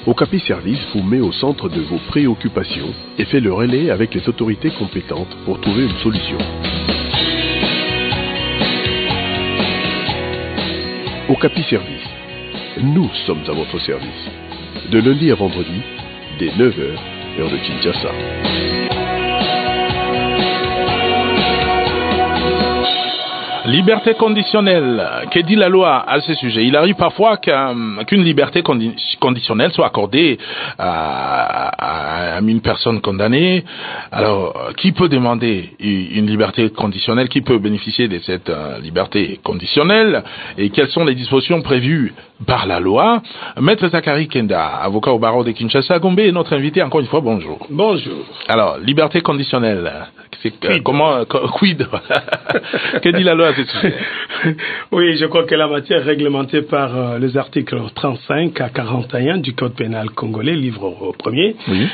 Okapi Service vous met au centre de vos préoccupations et fait le relais avec les autorités compétentes pour trouver une solution. Okapi Service, nous sommes à votre service. De lundi à vendredi, dès 9h, heure de Kinshasa. Liberté conditionnelle. Que dit la loi à ce sujet? Il arrive parfois qu'une liberté conditionnelle soit accordée à une personne condamnée. Alors, qui peut demander une liberté conditionnelle? Qui peut bénéficier de cette liberté conditionnelle? Et quelles sont les dispositions prévues par la loi? Maître Zachary Kenda, avocat au barreau de Kinshasa, Gombe, est notre invité. Encore une fois, bonjour. Bonjour. Alors, liberté conditionnelle. Quid? Que dit la loi à ce sujet? Oui, je crois que la matière est réglementée par les articles 35 à 41 du Code pénal congolais, livre 1er. Oui.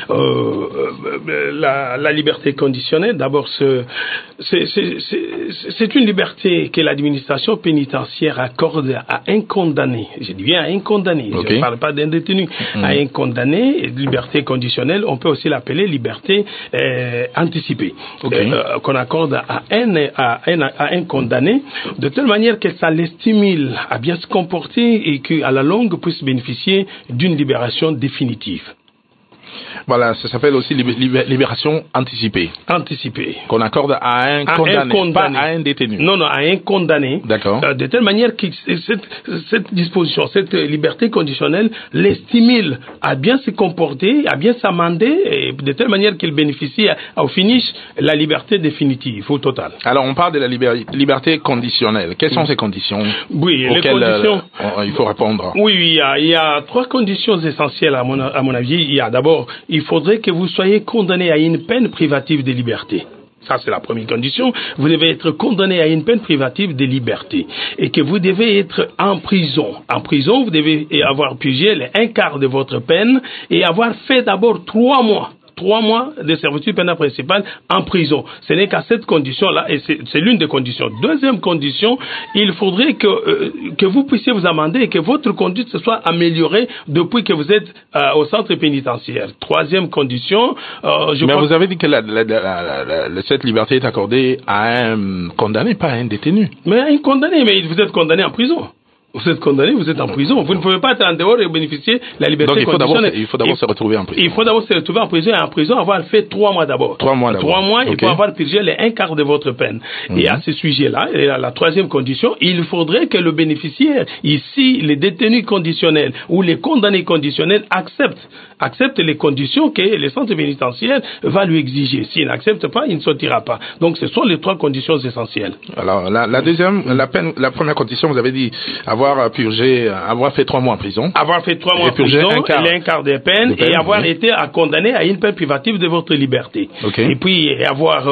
La liberté conditionnelle, d'abord, c'est une liberté que l'administration pénitentiaire accorde à un condamné. Je dis bien à un condamné. Okay. Je ne parle pas d'un détenu. À un condamné, liberté conditionnelle, on peut aussi l'appeler liberté anticipée. Okay. Qu'on accorde à un condamné, de telle manière que ça le stimule à bien se comporter et qu'à la longue puisse bénéficier d'une libération définitive. Voilà, ça s'appelle aussi libération anticipée. Anticipée. Qu'on accorde à un condamné, pas à un détenu. Non, à un condamné. D'accord. De telle manière que cette disposition, cette liberté conditionnelle, les stimule à bien se comporter, à bien s'amender, et de telle manière qu'il bénéficie au finish la liberté définitive, au total. Alors, on parle de la liberté conditionnelle. Quelles sont ces conditions? Oui, les conditions. Il faut répondre. Oui, il y a trois conditions essentielles à mon avis. Il y a d'abord, il faudrait que vous soyez condamné à une peine privative de liberté. Ça, c'est la première condition. Vous devez être condamné à une peine privative de liberté. Et que vous devez être en prison. En prison, vous devez avoir purgé un quart de votre peine et avoir fait d'abord 3 mois de servitude pénale principale en prison. Ce n'est qu'à cette condition-là, et c'est l'une des conditions. Deuxième condition, il faudrait que vous puissiez vous amender et que votre conduite se soit améliorée depuis que vous êtes au centre pénitentiaire. Troisième condition, vous avez dit que cette liberté est accordée à un condamné, pas à un détenu. Mais à un condamné, mais vous êtes condamné en prison. Vous êtes condamné, vous êtes en prison. Vous ne pouvez pas être en dehors et bénéficier de la liberté conditionnelle. Il faut d'abord se retrouver en prison. Il faut d'abord se retrouver en prison et en prison avoir fait 3 mois d'abord. 3 mois d'abord. 3 mois, okay. Et pour avoir purgé les 1/4 de votre peine. Et à ce sujet-là, et à la troisième condition, il faudrait que le bénéficiaire, ici, les détenus conditionnels ou les condamnés conditionnels accepte les conditions que le centre pénitentiaire va lui exiger. S'il n'accepte pas, il ne sortira pas. Donc, ce sont les 3 conditions essentielles. Alors, la première condition, vous avez dit avoir fait 3 mois en prison. Avoir fait 3 mois en prison, un quart de peine, et avoir été condamné à une peine privative de votre liberté. Okay. Et puis, avoir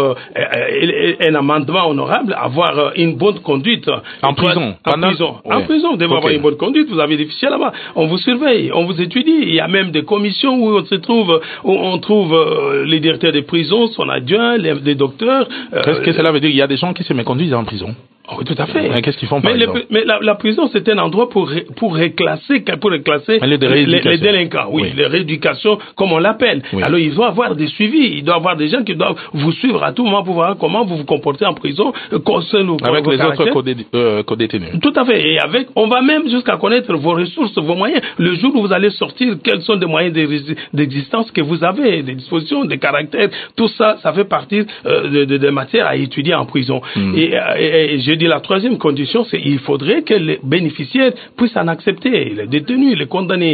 un amendement honorable, avoir une bonne conduite. En prison. En prison, vous devez avoir une bonne conduite. Vous avez des fichiers là-bas. On vous surveille, on vous étudie. Il y a même des commissions où on trouve les directeurs des prisons, son adjoint, les docteurs. Qu'est-ce que cela veut dire? Il y a des gens qui se méconduisent en prison. Oui, tout à fait. Mais qu'est-ce qu'ils font par exemple? Mais la prison, c'est un endroit pour reclasser les délinquants. Oui, les rééducations, comme on l'appelle. Oui. Alors, il doit avoir des suivis. Il doit avoir des gens qui doivent vous suivre à tout moment pour voir comment vous vous comportez en prison, avec les autres co-détenus. Tout à fait. Et on va même jusqu'à connaître vos ressources, vos moyens. Le jour où vous allez sortir, quels sont les moyens d'existence que vous avez, des dispositions, des caractères. Tout ça, ça fait partie de matières à étudier en prison. Et je dis la troisième condition, c'est qu'il faudrait que les bénéficiaires puissent en accepter. Les détenus, les condamnés,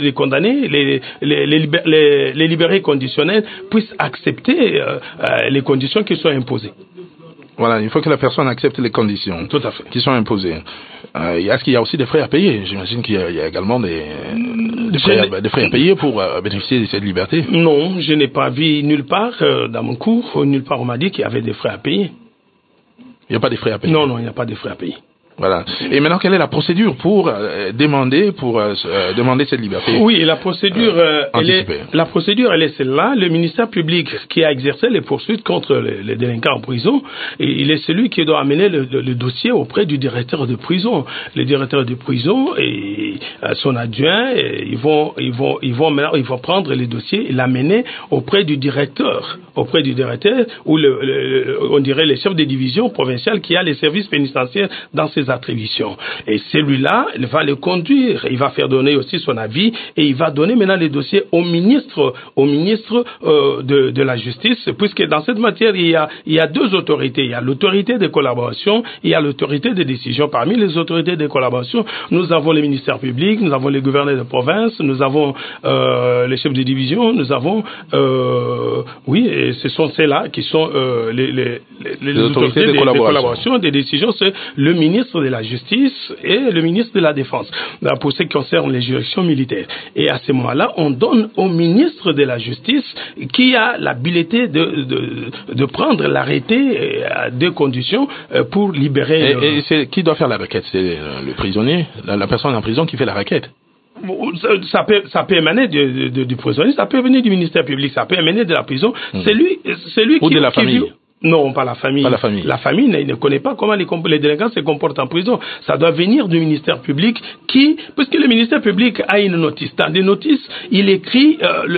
les libérés conditionnels puissent accepter les conditions qui sont imposées. Voilà, il faut que la personne accepte les conditions qui sont imposées. Est-ce qu'il y a aussi des frais à payer? J'imagine qu'il y a également des frais à payer pour bénéficier de cette liberté. Non, je n'ai pas vu nulle part dans mon cours, nulle part on m'a dit qu'il y avait des frais à payer. Il n'y a pas de frais à payer? Non, il n'y a pas de frais à payer. Voilà. Et maintenant, quelle est la procédure pour demander cette liberté? Oui, la procédure, elle est celle-là. Le ministère public qui a exercé les poursuites contre les délinquants en prison, et il est celui qui doit amener le dossier auprès du directeur de prison. Le directeur de prison et son adjoint, ils vont prendre les dossiers et l'amener auprès du directeur ou on dirait les chefs de division provinciale qui a les services pénitentiaires dans ses attributions. Et celui-là, il va le conduire, il va faire donner aussi son avis et il va donner maintenant les dossiers au ministre de la justice, puisque dans cette matière, il y a deux autorités. Il y a l'autorité de collaboration, il y a l'autorité de décision. Parmi les autorités de collaboration, nous avons le ministère public, nous avons les gouverneurs de province, nous avons les chefs de division, nous avons et ce sont ceux-là qui sont les autorités de collaboration, des décisions, c'est le ministre de la Justice et le ministre de la Défense, pour ce qui concerne les juridictions militaires. Et à ce moment-là, on donne au ministre de la Justice qui a l'habilité de prendre l'arrêté à deux conditions pour libérer... Et c'est qui doit faire la requête? C'est le prisonnier, la personne en prison qui fait la requête? Ça peut émaner du prisonnier, ça peut venir du ministère public, ça peut émaner de la prison. C'est lui ou de la famille. Non, pas la famille. Pas la famille. La famille ne connaît pas comment les délinquants se comportent en prison. Ça doit venir du ministère public puisque le ministère public a une notice. Dans des notices, il écrit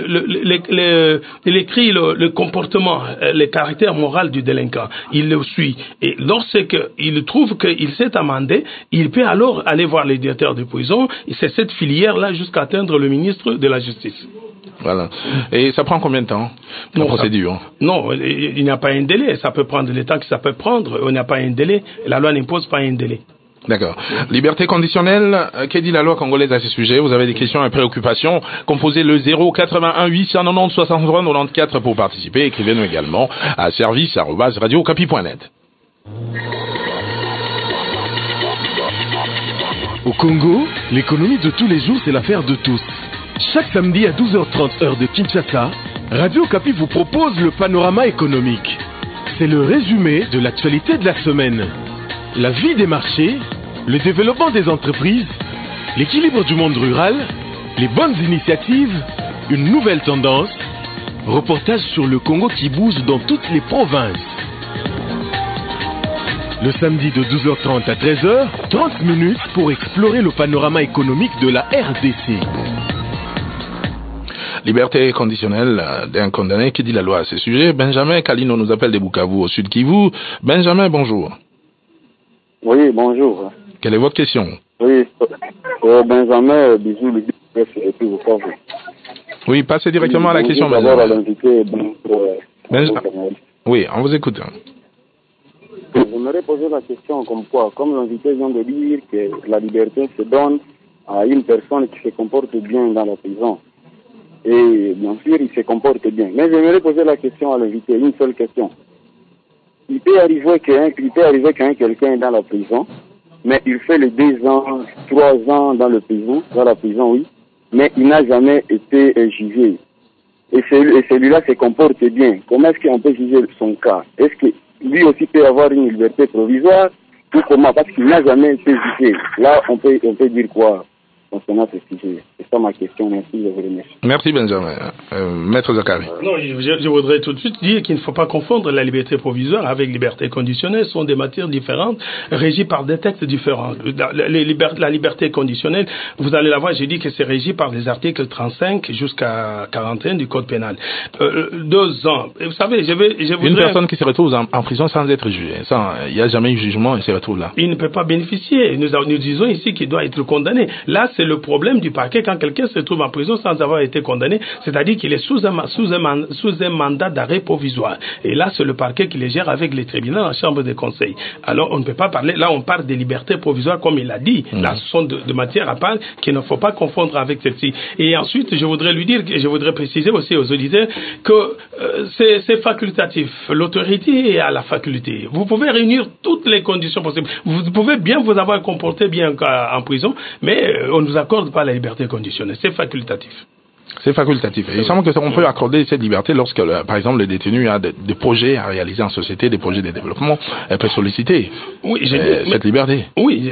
le comportement, le caractère moral du délinquant. Il le suit. Et lorsqu'il trouve qu'il s'est amendé, il peut alors aller voir les directeurs de prison. Et c'est cette filière-là jusqu'à atteindre le ministre de la Justice. Voilà. Et ça prend combien de temps, la procédure? Non, il n'y a pas un délai. Ça peut prendre le temps que ça peut prendre. On n'a pas un délai. La loi n'impose pas un délai. D'accord. Liberté conditionnelle, que dit la loi congolaise à ce sujet? Vous avez des questions et préoccupations? Composez le 081 890 63 94 pour participer. Écrivez-nous également à service@radiocapi.net. Au Congo, l'économie de tous les jours, c'est l'affaire de tous. Chaque samedi à 12h30 heure de Kinshasa, Radio Okapi vous propose le panorama économique. C'est le résumé de l'actualité de la semaine. La vie des marchés, le développement des entreprises, l'équilibre du monde rural, les bonnes initiatives, une nouvelle tendance, reportage sur le Congo qui bouge dans toutes les provinces. Le samedi de 12h30 à 13h, 30 minutes pour explorer le panorama économique de la RDC. Liberté conditionnelle d'un condamné, qui dit la loi à ce sujet? Benjamin Kalino nous appelle de Bukavu, au sud Kivu. Benjamin, bonjour. Oui, bonjour. Quelle est votre question? Oui, Benjamin, bisous, le depuis Bukavu. Oui, passez directement à la question, Benjamin. À l'invité, oui, on vous écoute. J'aimerais poser la question comme quoi, comme l'invité vient de dire que la liberté se donne à une personne qui se comporte bien dans la prison. Et bien sûr, il se comporte bien. Mais j'aimerais poser la question à l'invité, une seule question. Il peut arriver qu'un quelqu'un est dans la prison, mais il fait les 2 ans, 3 ans dans la prison, oui, mais il n'a jamais été jugé. Et celui-là se comporte bien. Comment est-ce qu'on peut juger son cas? Est-ce que lui aussi peut avoir une liberté provisoire ou comment? Parce qu'il n'a jamais été jugé. Là, on peut dire quoi concernant ce sujet? C'est ça ma question. Merci, je vous remercie. Merci Benjamin. Maître Zakari. Non, je voudrais tout de suite dire qu'il ne faut pas confondre la liberté provisoire avec liberté conditionnelle. Ce sont des matières différentes, régies par des textes différents. La liberté conditionnelle, vous allez la voir, j'ai dit que c'est régi par les articles 35 jusqu'à 41 du Code pénal. 2 ans. Vous savez, une personne qui se retrouve en prison sans être jugée, il n'y a jamais eu jugement, il se retrouve là. Il ne peut pas bénéficier. Nous disons ici qu'il doit être condamné. Là, c'est le problème du parquet quand quelqu'un se trouve en prison sans avoir été condamné, c'est-à-dire qu'il est sous un mandat d'arrêt provisoire. Et là, c'est le parquet qui les gère avec les tribunaux en chambre de conseil. Alors, on ne peut pas parler, là, on parle des libertés provisoires comme il l'a dit. Là, ce sont de matières à part qu'il ne faut pas confondre avec celle-ci. Et ensuite, je voudrais lui dire, je voudrais préciser aussi aux auditeurs que c'est facultatif. L'autorité est à la faculté. Vous pouvez réunir toutes les conditions possibles. Vous pouvez bien vous avoir comporté bien en prison, mais on ne vous accorde pas la liberté conditionnelle. C'est facultatif. C'est facultatif. Il semble que on peut accorder cette liberté lorsque, par exemple, le détenu a des projets à réaliser en société, des projets de développement, elle peut solliciter cette liberté. Oui,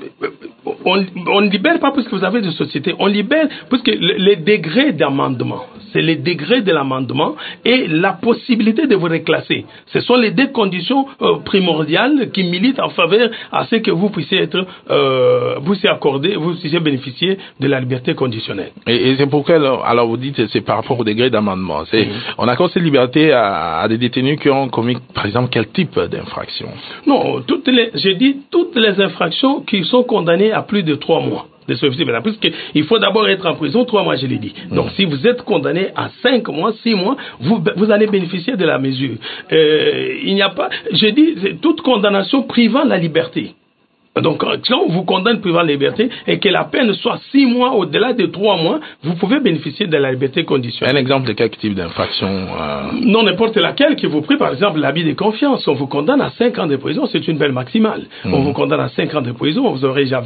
on ne libère pas parce que vous avez des sociétés, on libère parce que les degrés d'amendement, c'est les degrés de l'amendement et la possibilité de vous reclasser. Ce sont les deux conditions primordiales qui militent en faveur à ce que vous puissiez être, vous puissiez accorder, vous puissiez bénéficier de la liberté conditionnelle. Et c'est pourquoi, alors vous dites, c'est par rapport au degré d'amendement. On accorde cette liberté à des détenus qui ont commis, par exemple, quel type d'infraction? Non, j'ai dit toutes les infractions qui sont condamnées à plus de 3 mois de service pénal. Parce qu'il faut d'abord être en prison 3 mois, je l'ai dit. Donc, si vous êtes condamné à 5 mois, 6 mois, vous allez bénéficier de la mesure. Il n'y a pas, j'ai dit, toute condamnation privant la liberté. Donc, quand on vous condamne privant la liberté et que la peine soit 6 mois au-delà de 3 mois, vous pouvez bénéficier de la liberté conditionnelle. Un exemple de quel type d'infraction Non, n'importe laquelle qui vous prie, par exemple, l'abus de confiance. On vous condamne à 5 ans de prison, c'est une peine maximale. On vous condamne à 5 ans de prison, vous avez déjà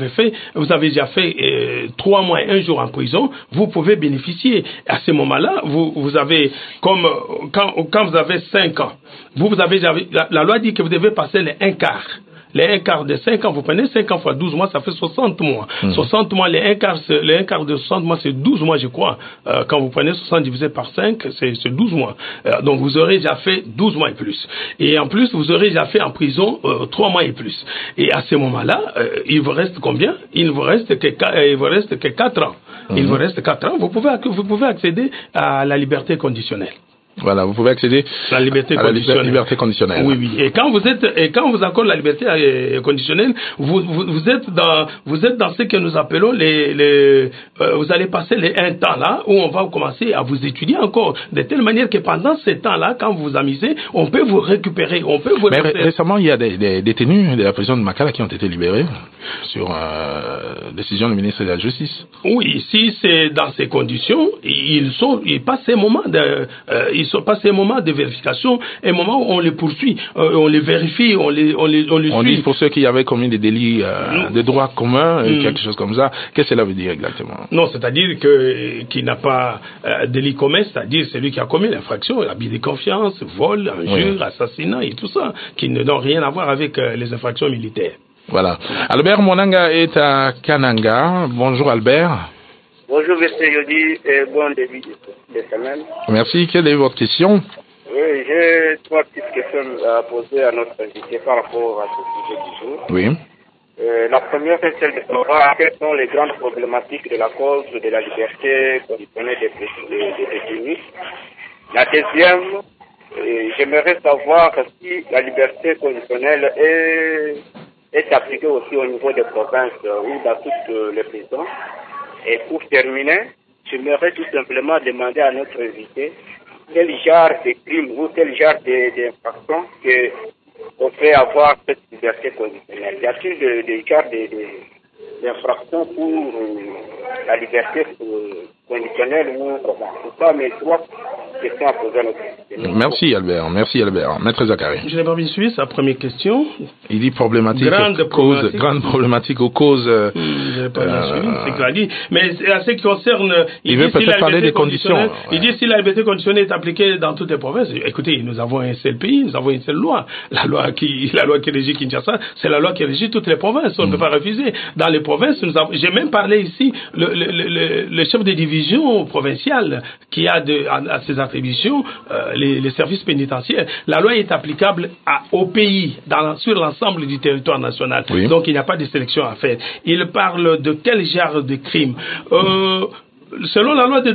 fait 3 mois et 1 jour en prison, vous pouvez bénéficier. À ce moment-là, vous avez, comme quand vous avez 5 ans, la loi dit que vous devez passer les 1 quart. Les 1 quart de 5 ans, vous prenez 5 ans fois 12 mois, ça fait 60 mois. 60 mois, les 1 quart de 60 mois, c'est 12 mois, je crois. Quand vous prenez 60 divisé par 5, c'est 12 mois. Donc, vous aurez déjà fait 12 mois et plus. Et en plus, vous aurez déjà fait en prison 3 mois et plus. Et à ce moment-là, il vous reste combien? Il vous reste que 4 ans. Il vous reste 4 ans. Vous pouvez accéder à la liberté conditionnelle. Voilà, vous pouvez accéder à la liberté conditionnelle. Oui, oui. Et quand vous accordez la liberté conditionnelle, vous êtes dans ce que nous appelons vous allez passer les 1 temps là où on va commencer à vous étudier encore de telle manière que pendant ce temps-là, quand vous vous amusez, on peut vous récupérer, Mais récemment, il y a des détenus de la prison de Makala qui ont été libérés sur décision du ministre de la Justice. Oui, si c'est dans ces conditions, ils passent ces moments de vérification, un moment où on les poursuit, on les vérifie, on les suit. On dit pour ceux qui avaient commis des délits de droit commun, quelque chose comme ça, qu'est-ce que cela veut dire exactement? Non, c'est-à-dire qui n'a pas délit commun, c'est-à-dire celui qui a commis l'infraction, abus de confiance, vol, injure, assassinat et tout ça, qui n'ont rien à voir avec les infractions militaires. Voilà. Albert Monanga est à Kananga. Bonjour Albert. Bonjour M. Yodi et bon début de semaine. Merci. Quelle est votre question? Oui, j'ai 3 petites questions à poser à notre invité par rapport à ce sujet du jour. Oui. La première, c'est celle de savoir quelles sont les grandes problématiques de la cause de la liberté conditionnelle des détenus. La deuxième, j'aimerais savoir si la liberté conditionnelle est appliquée aussi au niveau des provinces ou dans toutes les prisons. Et pour terminer, j'aimerais tout simplement demander à notre invité quel genre de crime ou quel genre d'infraction qu'on fait avoir cette liberté conditionnelle. Y a-t-il des genres d'infractions pour la liberté conditionnelle ou c'est ça mes 3 questions à poser à notre invité. Merci Albert. Maître Zakari. Je n'ai pas bien suivi sa première question. Il dit problématique, grande problématique aux causes. Je n'ai pas bien suivi, c'est qu'il a dit. Mais à ce qui concerne, il veut peut-être parler des conditions. Il dit si la liberté conditionnelle est appliquée dans toutes les provinces. Écoutez, nous avons un seul pays, nous avons une seule loi. La loi qui régit Kinshasa, c'est la loi qui régit toutes les provinces. On ne peut pas refuser. Dans les provinces, j'ai même parlé ici, le chef de division provinciale qui a à ses attributions les services pénitentiaires. La loi est applicable au pays, sur l'ensemble du territoire national. Oui. Donc il n'y a pas de sélection à faire. Il parle de quel genre de crime selon la loi de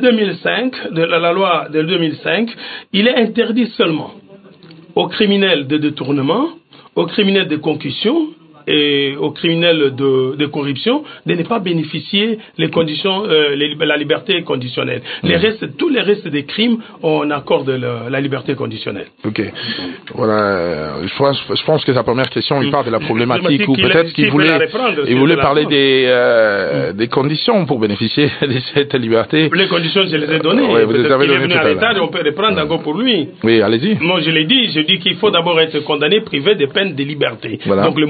2005, il est interdit seulement aux criminels de détournement, aux criminels de concussion et aux criminels de corruption de ne pas bénéficier les conditions, la liberté conditionnelle. Tous les restes des crimes, on accorde la liberté conditionnelle. Ok. Voilà. Je pense que sa première question, il parle de la problématique ou peut-être qu'il voulait parler des conditions pour bénéficier de cette liberté. Les conditions, je les ai données. Oui, vous les avez données tout à l'heure. On peut reprendre encore pour lui. Oui, allez-y. Moi, je dis qu'il faut d'abord être condamné, privé de peine de liberté. Voilà. Donc, le mouvement d'aller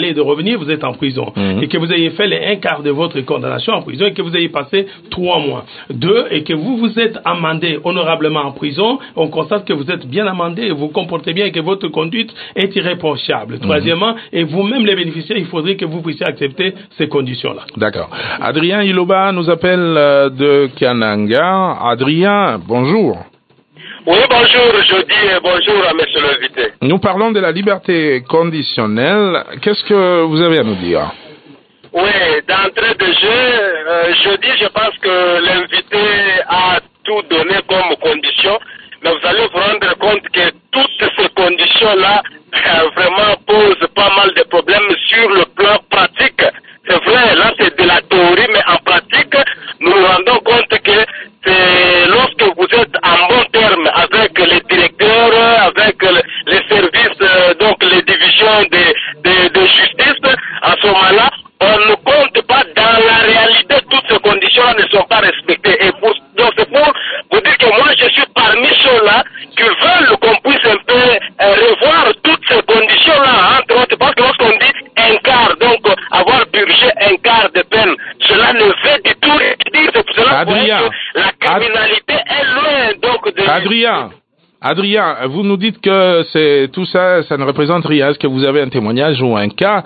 d'aller et de revenir, vous êtes en prison. Et que vous ayez fait les 1/4 de votre condamnation en prison et que vous ayez passé 3 mois. 2, et que vous vous êtes amendé honorablement en prison, on constate que vous êtes bien amendé et vous vous comportez bien et que votre conduite est irréprochable. Troisièmement, et vous-même les bénéficiaires, il faudrait que vous puissiez accepter ces conditions-là. D'accord. Adrien Iloba nous appelle de Kananga. Adrien, bonjour. Oui, bonjour, je dis bonjour à monsieur l'invité. Nous parlons de la liberté conditionnelle. Qu'est-ce que vous avez à nous dire? Oui, d'entrée de jeu, je pense que l'invité a tout donné comme condition, mais vous allez vous rendre compte que toutes ces conditions-là vraiment posent pas mal de problèmes sur le plan pratique. C'est vrai, là c'est de la théorie, mais en pratique, nous nous rendons compte que c'est lorsque vous êtes en bon terme avec les directeurs, avec les services, donc les divisions de justice, à ce moment-là, on ne compte pas dans la réalité, toutes ces conditions-là ne sont pas respectées. Et donc c'est pour vous dire que moi je suis parmi ceux-là qui veulent qu'on puisse un peu revoir toutes ces conditions-là, entre autres, parce que lorsqu'on dit 1/4, donc avoir purgé 1/4 de peine, cela ne veut du tout dire, c'est pour cela que la criminalité est loin donc de... Adrien, vous nous dites que c'est tout ça, ça ne représente rien. Est-ce que vous avez un témoignage ou un cas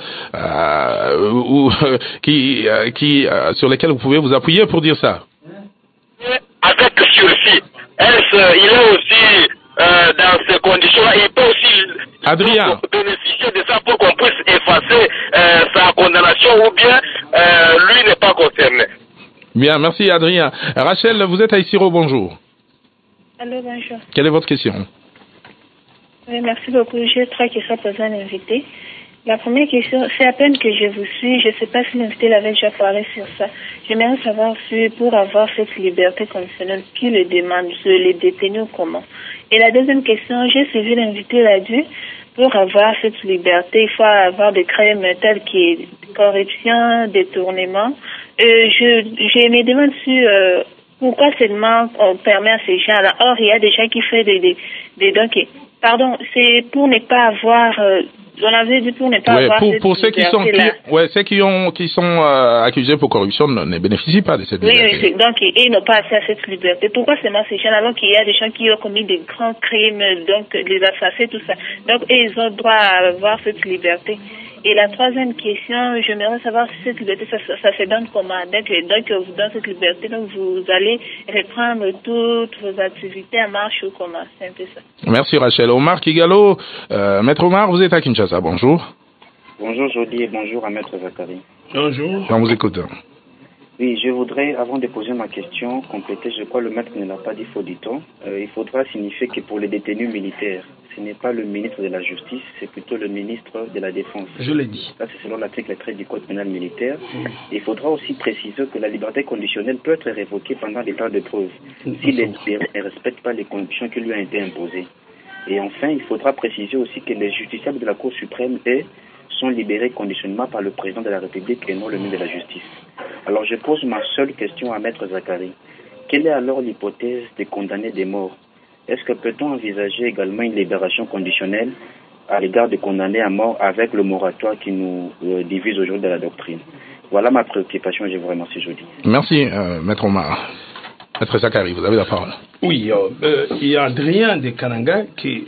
sur lequel vous pouvez vous appuyer pour dire ça? Avec sursis. Il est aussi dans ces conditions-là. Il peut aussi bénéficier de ça pour qu'on puisse effacer sa condamnation ou bien lui n'est pas concerné. Bien, merci Adrien. Rachel, vous êtes à Isiro, bonjour. Allô, bonjour. Quelle est votre question? Oui, merci beaucoup. J'ai 3 questions posées à l'invité. La première question, c'est à peine que je vous suis. Je ne sais pas si l'invité l'avait déjà parlé sur ça. J'aimerais savoir si pour avoir cette liberté conditionnelle, qui le demande, les détenus ou comment. Et la deuxième question, j'ai suivi l'invité l'a dit, pour avoir cette liberté, il faut avoir des crimes tels que corruption, détournement. Je me demande si... pourquoi seulement on permet à ces gens-là? Or, il y a des gens qui font des dons qui... Pardon, c'est pour ne pas avoir... on avait dit pour ne pas avoir pour cette ceux qui sont accusés pour corruption ne bénéficient pas de cette liberté. Oui, donc ils n'ont pas accès à cette liberté. Pourquoi seulement ces gens-là? Alors qu'il y a des gens qui ont commis des grands crimes, donc les assassins, tout ça. Donc, ils ont droit à avoir cette liberté. Et la troisième question, j'aimerais savoir si cette liberté, ça se donne comment? Donc, vous donne cette liberté, donc vous allez reprendre toutes vos activités en marche ou comment? C'est un peu ça. Merci Rachel. Omar Kigalo, Maître Omar, vous êtes à Kinshasa, bonjour. Bonjour Jody et bonjour à Maître Zakari. Bonjour. On vous écoute. Oui, je voudrais, avant de poser ma question, compléter, je crois le maître ne l'a pas dit, faut dit-on. Il faudra signifier que pour les détenus militaires, ce n'est pas le ministre de la Justice, c'est plutôt le ministre de la Défense. Je l'ai dit. Ça, c'est selon l'article 13 du Code pénal militaire. Il faudra aussi préciser que la liberté conditionnelle peut être révoquée pendant l'état de preuve, s'il ne respecte pas les conditions qui lui ont été imposées. Et enfin, il faudra préciser aussi que les justiciables de la Cour suprême, sont libérés conditionnellement par le président de la République et non le ministre de la Justice. Alors je pose ma seule question à Maître Zakari. Quelle est alors l'hypothèse des condamnés des morts? Est-ce que peut-on envisager également une libération conditionnelle à l'égard des condamnés à mort avec le moratoire qui nous divise aujourd'hui de la doctrine? Voilà ma préoccupation et je vous remercie, Jody. Merci, Maître Omar. Maître Zakari, vous avez la parole. Oui, il y a Adrien de Kananga qui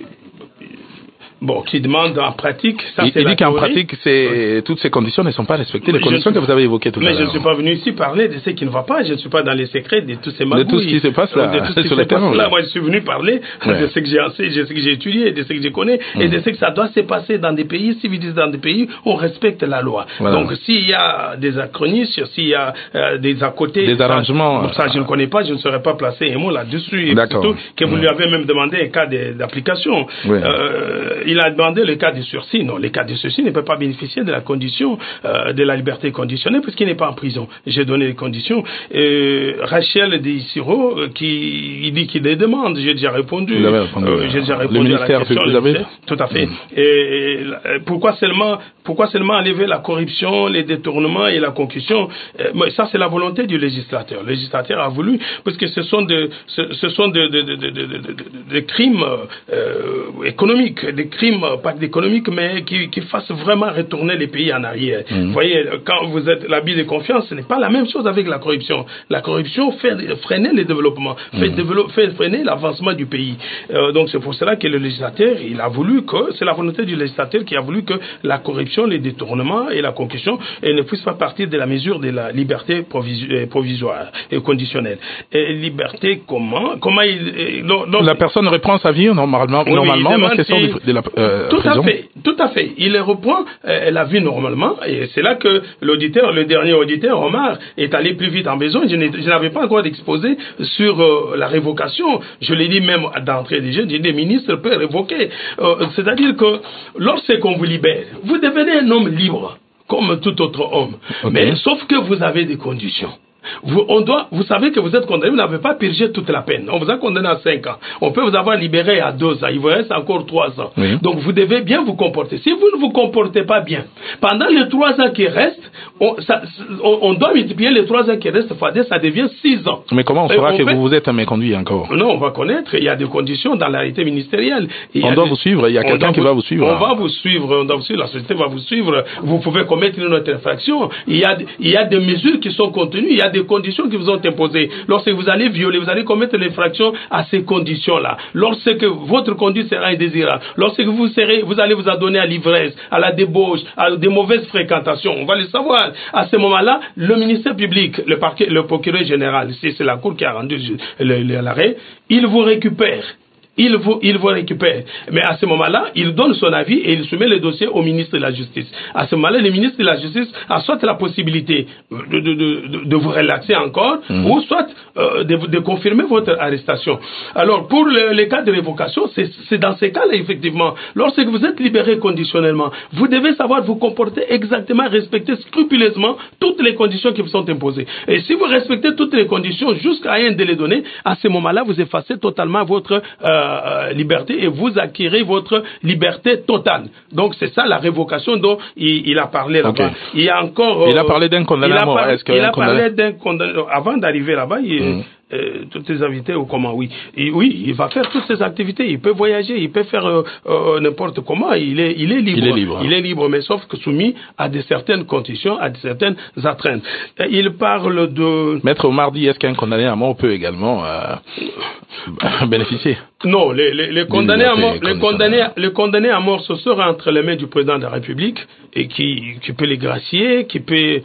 demande en pratique... Il dit qu'en pratique, toutes ces conditions ne sont pas respectées, les conditions que vous avez évoquées tout à l'heure. Mais je ne suis pas venu ici parler de ce qui ne va pas, je ne suis pas dans les secrets de tous ces magouilles. De tout ce qui se passe là, sur le terrain. Moi, je suis venu parler de ce que j'ai enseigné, de ce que j'ai étudié, de ce que je connais, et de ce que ça doit se passer dans des pays civilisés, dans des pays où on respecte la loi. Voilà. Donc, s'il y a des anachronismes, s'il y a des à côté... Des arrangements... Ça, je ne connais pas, je ne saurais pas placer un mot là-dessus. D'accord. Surtout que vous lui avez même demandé un cas d'application. Oui. Il a demandé le cas de sursis. Non, le cas de sursis ne peut pas bénéficier de la condition de la liberté conditionnelle puisqu'il n'est pas en prison. J'ai donné les conditions. Rachel de Isiro, il dit qu'il les demande. J'ai déjà répondu. J'ai déjà répondu le ministère, à la question. Vous avez... Tout à fait. Et pourquoi seulement enlever la corruption, les détournements et la concussion? Ça, c'est la volonté du législateur. Le législateur a voulu, parce que ce sont des crimes économiques, des crimes, pas économiques, mais qui fassent vraiment retourner les pays en arrière. Vous voyez, quand vous êtes l'abus de confiance, ce n'est pas la même chose avec la corruption. La corruption fait freiner le développement, fait freiner l'avancement du pays. Donc c'est pour cela que le législateur, il a voulu que, c'est la volonté du législateur qui a voulu que la corruption, les détournements et la concussion ne puissent pas partir de la mesure de la liberté provisoire et conditionnelle. Et liberté, comment la personne reprend sa vie normalement dans question de la prison. Tout à fait. Il reprend la vie normalement, et c'est là que le dernier auditeur, Omar, est allé plus vite en besoin. Je n'avais pas encore exposé sur la révocation. Je l'ai dit même d'entrée des jeunes, j'ai dit, les ministres peuvent révoquer. C'est-à-dire que lorsqu'on vous libère, vous devenez un homme libre, comme tout autre homme. Okay. Mais sauf que vous avez des conditions. Vous savez que vous êtes condamné, vous n'avez pas purgé toute la peine. On vous a condamné à 5 ans. On peut vous avoir libéré à 2 ans. Il vous reste encore 3 ans. Oui. Donc vous devez bien vous comporter. Si vous ne vous comportez pas bien, pendant les 3 ans qui restent, on doit multiplier les 3 ans qui restent, ça devient 6 ans. Mais comment on saura que vous êtes un méconduit encore? Non, on va connaître. Il y a des conditions dans l'arrêté ministériel. On doit vous suivre. Il y a quelqu'un qui va vous suivre. On va vous suivre. La société va vous suivre. Vous pouvez commettre une autre infraction. Il y a des mesures qui sont contenues. Il y a des conditions qui vous ont imposées. Lorsque vous allez violer, vous allez commettre l'infraction à ces conditions-là. Lorsque votre conduite sera indésirable, lorsque vous allez vous adonner à l'ivresse, à la débauche, à des mauvaises fréquentations, on va le savoir. À ce moment-là, le ministère public, le procureur général, si c'est la cour qui a rendu l'arrêt, il vous récupère. Il vous récupère. Mais à ce moment-là, il donne son avis et il soumet le dossier au ministre de la Justice. À ce moment-là, le ministre de la Justice a soit la possibilité de vous relaxer encore, ou soit de confirmer votre arrestation. Alors, pour les cas de révocation, c'est dans ces cas-là, effectivement, lorsque vous êtes libéré conditionnellement, vous devez savoir vous comporter exactement, respecter scrupuleusement toutes les conditions qui vous sont imposées. Et si vous respectez toutes les conditions jusqu'à un délai donné, à ce moment-là, vous effacez totalement votre liberté et vous acquérez votre liberté totale. Donc c'est ça la révocation dont il a parlé là-bas. Okay. Il y a encore il a parlé d'un condamné à mort. Il a parlé d'un condamné avant d'arriver là-bas. Toutes les invités ou comment, oui, il va faire toutes ses activités, il peut voyager, il peut faire n'importe comment, il est libre. Il est libre, mais sauf que soumis à certaines conditions, à certaines astreintes. Il parle de... Maître Omar dit, est-ce qu'un condamné à mort peut également bénéficier? Non, les condamnés à mort, les condamnés à mort, ce sera entre les mains du président de la République et qui peut les gracier, qui peut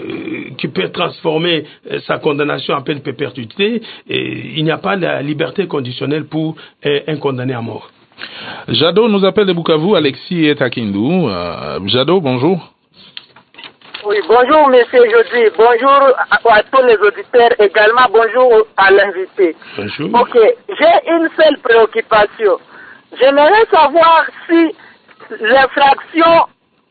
transformer sa condamnation en peine de perpétuité. Et il n'y a pas la liberté conditionnelle pour un condamné à mort. Jado nous appelle de Bukavu, Alexis et Takindou. Jado, bonjour. Oui, bonjour monsieur Jody, bonjour à tous les auditeurs, également bonjour à l'invité. Bonjour. Ok, j'ai une seule préoccupation. J'aimerais savoir si l'infraction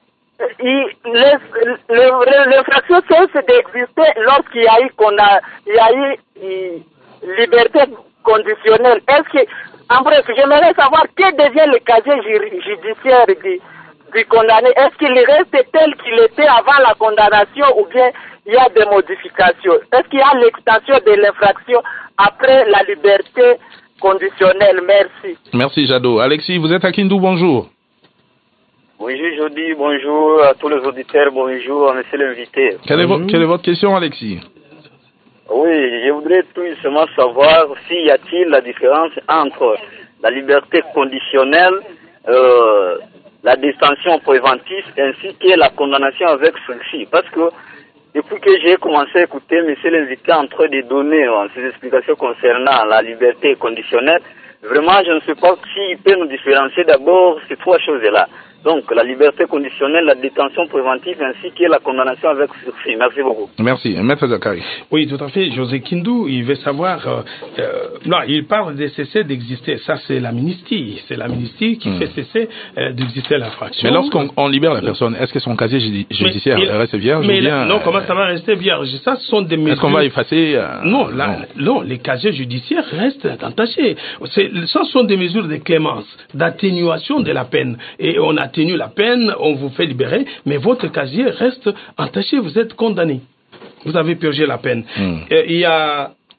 l'infraction cesse d'exister lorsqu'il y a eu liberté conditionnelle. Est-ce que, en bref, j'aimerais savoir que devient le casier judiciaire du condamné. Est-ce qu'il reste tel qu'il était avant la condamnation ou bien il y a des modifications? Est-ce qu'il y a l'extension de l'infraction après la liberté conditionnelle? Merci. Merci Jado. Alexis, vous êtes à Kindu, bonjour. Bonjour Jody, bonjour à tous les auditeurs, bonjour à monsieur l'invité. Quelle est votre question, Alexis? Oui, je voudrais tout simplement savoir s'il y a-t-il la différence entre la liberté conditionnelle, la détention préventive ainsi que la condamnation avec sursis. Parce que depuis que j'ai commencé à écouter monsieur l'invité en train de donner ses explications concernant la liberté conditionnelle, vraiment je ne sais pas s'il peut nous différencier d'abord ces trois choses-là. Donc, la liberté conditionnelle, la détention préventive, ainsi que la condamnation avec sursis. Merci beaucoup. Merci. Maître Zakari. Oui, tout à fait. José Kindou, il veut savoir... non, il parle de cesser d'exister. Ça, c'est l'amnistie. C'est l'amnistie qui fait cesser d'exister l'infraction. Mais lorsqu'on libère la personne, est-ce que son casier judiciaire reste vierge ou bien... Non, comment ça va rester vierge? Ça, ce sont des mesures... Est-ce qu'on va effacer... Non, les casiers judiciaires restent entachés. Ça sont des mesures de clémence, d'atténuation de la peine. Et on atténue la peine, on vous fait libérer, mais votre casier reste entaché, vous êtes condamné. Vous avez purgé la peine. Il y a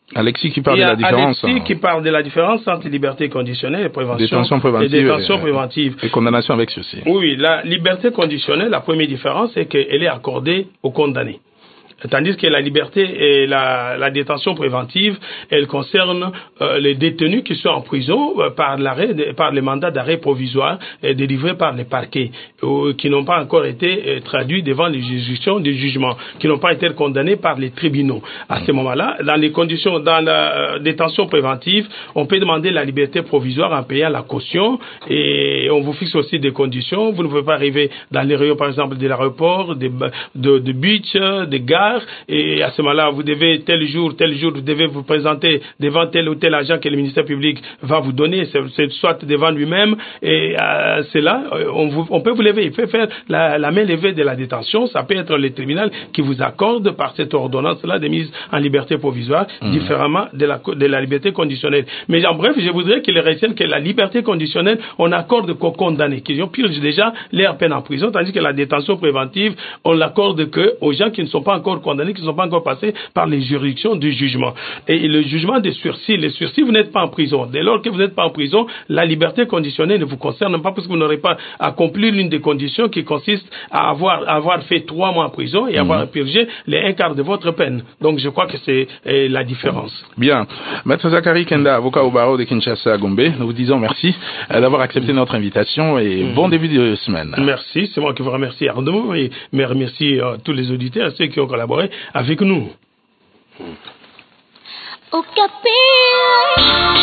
Alexis qui parle de la différence. Alexis qui parle de la différence entre liberté conditionnelle et prévention. Détention préventive. Et détention préventive. Et condamnation avec ceci. Oui, la liberté conditionnelle, la première différence, c'est qu'elle est accordée aux condamnés. Tandis que la liberté et la détention préventive, elle concerne les détenus qui sont en prison par les mandats d'arrêt provisoire délivrés par les parquets, qui n'ont pas encore été traduits devant les juridictions de jugement, qui n'ont pas été condamnés par les tribunaux. À ce moment-là, dans la détention préventive, on peut demander la liberté provisoire en payant la caution et on vous fixe aussi des conditions. Vous ne pouvez pas arriver dans les rayons, par exemple, de l'aéroport, de beach, de gare. Et à ce moment-là, vous devez tel jour, vous devez vous présenter devant tel ou tel agent que le ministère public va vous donner, c'est soit devant lui-même, et c'est là, on peut vous lever, il peut faire la main levée de la détention, ça peut être le tribunal qui vous accorde par cette ordonnance-là de mise en liberté provisoire, différemment de la liberté conditionnelle. Mais en bref, je voudrais qu'il retienne que la liberté conditionnelle, on accorde qu'aux condamnés, qui ont purgé déjà leur peine en prison, tandis que la détention préventive, on l'accorde qu'aux gens qui ne sont pas encore condamnés, qui ne sont pas encore passés par les juridictions du jugement. Et le jugement des sursis, les sursis, vous n'êtes pas en prison. Dès lors que vous n'êtes pas en prison, la liberté conditionnelle ne vous concerne pas parce que vous n'aurez pas accompli l'une des conditions qui consiste à avoir fait 3 mois en prison et avoir purgé les 1/4 de votre peine. Donc je crois que c'est la différence. Bien. Maître Zachary Kenda, avocat au barreau de Kinshasa à Gombe, nous vous disons merci d'avoir accepté notre invitation et bon début de semaine. Merci, c'est moi qui vous remercie ardemment et remercie tous les auditeurs, ceux qui ont collaboré avec nous. Au Capilla.